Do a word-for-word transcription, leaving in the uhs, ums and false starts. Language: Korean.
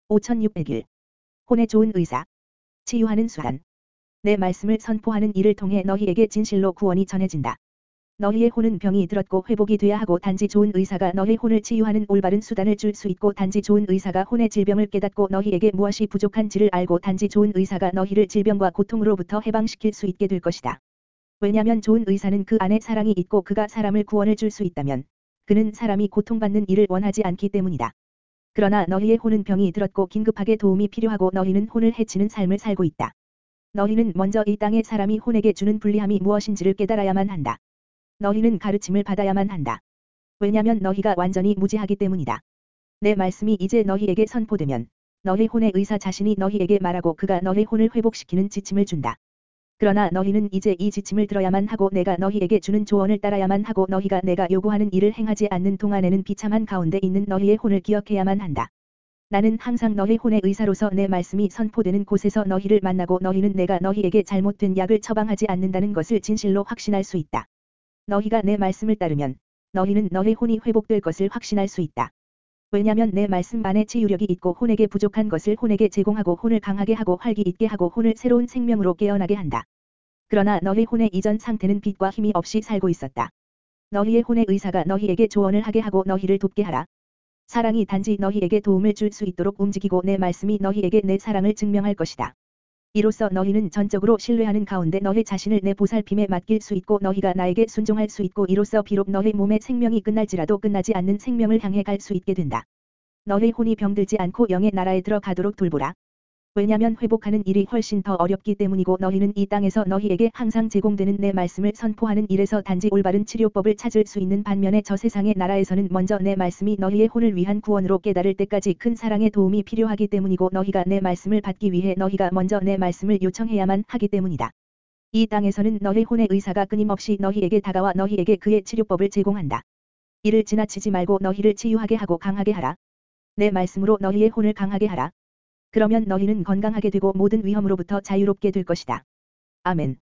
오천육백 일. 혼의 좋은 의사. 치유하는 수단. 내 말씀을 선포하는 이를 통해 너희에게 진실로 구원이 전해진다. 너희의 혼은 병이 들었고 회복이 돼야 하고 단지 좋은 의사가 너희 혼을 치유하는 올바른 수단을 줄 수 있고 단지 좋은 의사가 혼의 질병을 깨닫고 너희에게 무엇이 부족한지를 알고 단지 좋은 의사가 너희를 질병과 고통으로부터 해방시킬 수 있게 될 것이다. 왜냐면 좋은 의사는 그 안에 사랑이 있고 그가 사람을 구원을 줄 수 있다면 그는 사람이 고통받는 일을 원하지 않기 때문이다. 그러나 너희의 혼은 병이 들었고 긴급하게 도움이 필요하고 너희는 혼을 해치는 삶을 살고 있다. 너희는 먼저 이 땅의 사람이 혼에게 주는 불리함이 무엇인지를 깨달아야만 한다. 너희는 가르침을 받아야만 한다. 왜냐면 너희가 완전히 무지하기 때문이다. 내 말씀이 이제 너희에게 선포되면 너희 혼의 의사 자신이 너희에게 말하고 그가 너희 혼을 회복시키는 지침을 준다. 그러나 너희는 이제 이 지침을 들어야만 하고 내가 너희에게 주는 조언을 따라야만 하고 너희가 내가 요구하는 일을 행하지 않는 동안에는 비참한 가운데 있는 너희의 혼을 기억해야만 한다. 나는 항상 너희 혼의 의사로서 내 말씀이 선포되는 곳에서 너희를 만나고 너희는 내가 너희에게 잘못된 약을 처방하지 않는다는 것을 진실로 확신할 수 있다. 너희가 내 말씀을 따르면 너희는 너희 혼이 회복될 것을 확신할 수 있다. 왜냐면 내 말씀 안에 치유력이 있고 혼에게 부족한 것을 혼에게 제공하고 혼을 강하게 하고 활기 있게 하고 혼을 새로운 생명으로 깨어나게 한다. 그러나 너희 혼의 이전 상태는 빛과 힘이 없이 살고 있었다. 너희의 혼의 의사가 너희에게 조언을 하게 하고 너희를 돕게 하라. 사랑이 단지 너희에게 도움을 줄 수 있도록 움직이고 내 말씀이 너희에게 내 사랑을 증명할 것이다. 이로써 너희는 전적으로 신뢰하는 가운데 너희 자신을 내 보살핌에 맡길 수 있고 너희가 나에게 순종할 수 있고 이로써 비록 너희 몸의 생명이 끝날지라도 끝나지 않는 생명을 향해 갈 수 있게 된다. 너희 혼이 병들지 않고 영의 나라에 들어가도록 돌보라. 왜냐면 회복하는 일이 훨씬 더 어렵기 때문이고 너희는 이 땅에서 너희에게 항상 제공되는 내 말씀을 선포하는 일에서 단지 올바른 치료법을 찾을 수 있는 반면에 저 세상의 나라에서는 먼저 내 말씀이 너희의 혼을 위한 구원으로 깨달을 때까지 큰 사랑의 도움이 필요하기 때문이고 너희가 내 말씀을 받기 위해 너희가 먼저 내 말씀을 요청해야만 하기 때문이다. 이 땅에서는 너희 혼의 의사가 끊임없이 너희에게 다가와 너희에게 그의 치료법을 제공한다. 이를 지나치지 말고 너희를 치유하게 하고 강하게 하라. 내 말씀으로 너희의 혼을 강하게 하라. 그러면 너희는 건강하게 되고 모든 위험으로부터 자유롭게 될 것이다. 아멘.